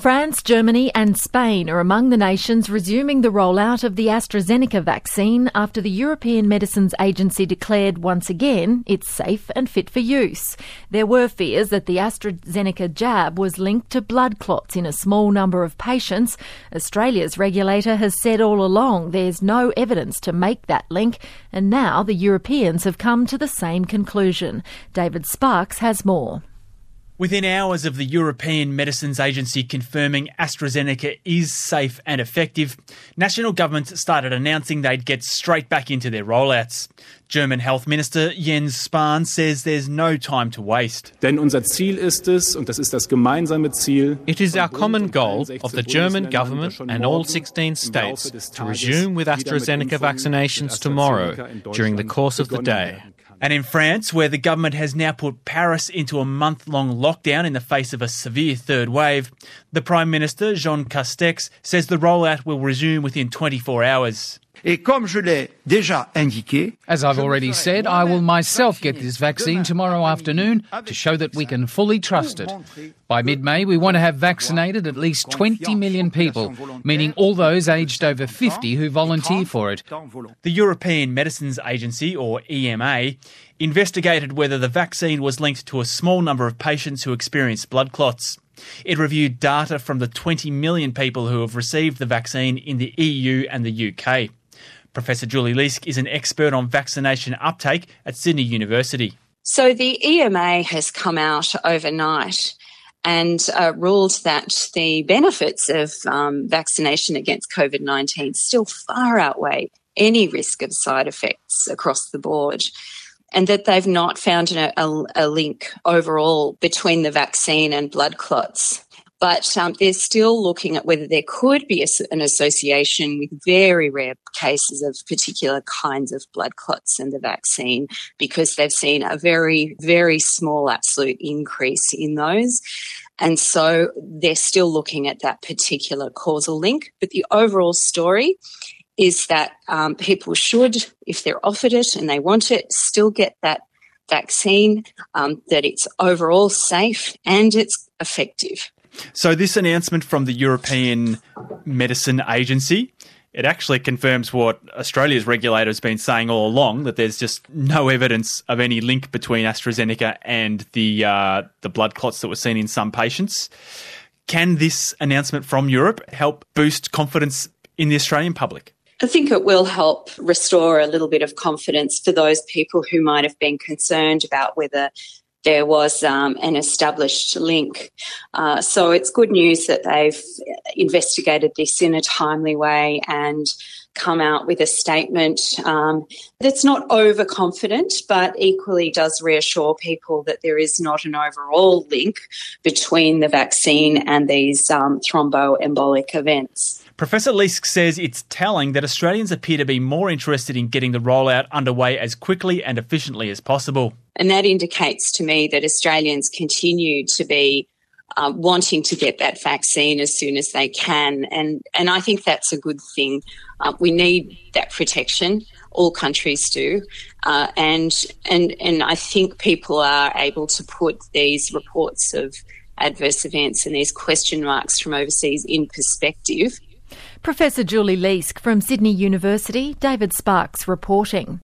France, Germany and Spain are among the nations resuming the rollout of the AstraZeneca vaccine after the European Medicines Agency declared once again it's safe and fit for use. There were fears that the AstraZeneca jab was linked to blood clots in a small number of patients. Australia's regulator has said all along there's no evidence to make that link, and now the Europeans have come to the same conclusion. David Sparks has more. Within hours of the European Medicines Agency confirming AstraZeneca is safe and effective, national governments started announcing they'd get straight back into their rollouts. German Health Minister Jens Spahn says there's no time to waste. Denn unser Ziel ist es, und das ist das gemeinsame Ziel. It is our common goal of the German government and all 16 states to resume with AstraZeneca vaccinations tomorrow during the course of the day. And in France, where the government has now put Paris into a month-long lockdown in the face of a severe third wave, the Prime Minister, Jean Castex, says the rollout will resume within 24 hours. As I've already said, I will myself get this vaccine tomorrow afternoon to show that we can fully trust it. By mid-May, we want to have vaccinated at least 20 million people, meaning all those aged over 50 who volunteer for it. The European Medicines Agency, or EMA, investigated whether the vaccine was linked to a small number of patients who experienced blood clots. It reviewed data from the 20 million people who have received the vaccine in the EU and the UK. Professor Julie Leask is an expert on vaccination uptake at Sydney University. So the EMA has come out overnight and ruled that the benefits of vaccination against COVID-19 still far outweigh any risk of side effects across the board, and that they've not found a link overall between the vaccine and blood clots. But they're still looking at whether there could be an association with very rare cases of particular kinds of blood clots and the vaccine, because they've seen a very, very small absolute increase in those. And so they're still looking at that particular causal link. But the overall story is that people should, if they're offered it and they want it, still get that vaccine, that it's overall safe and it's effective. So this announcement from the European Medicine Agency, it actually confirms what Australia's regulator has been saying all along, that there's just no evidence of any link between AstraZeneca and the blood clots that were seen in some patients. Can this announcement from Europe help boost confidence in the Australian public? I think it will help restore a little bit of confidence for those people who might have been concerned about whether there was an established link. So it's good news that they've investigated this in a timely way and come out with a statement that's not overconfident, but equally does reassure people that there is not an overall link between the vaccine and these thromboembolic events. Professor Leask says it's telling that Australians appear to be more interested in getting the rollout underway as quickly and efficiently as possible. And that indicates to me that Australians continue to be wanting to get that vaccine as soon as they can. And I think that's a good thing. We need that protection. All countries do. And I think people are able to put these reports of adverse events and these question marks from overseas in perspective. Professor Julie Leask from Sydney University, David Sparks reporting.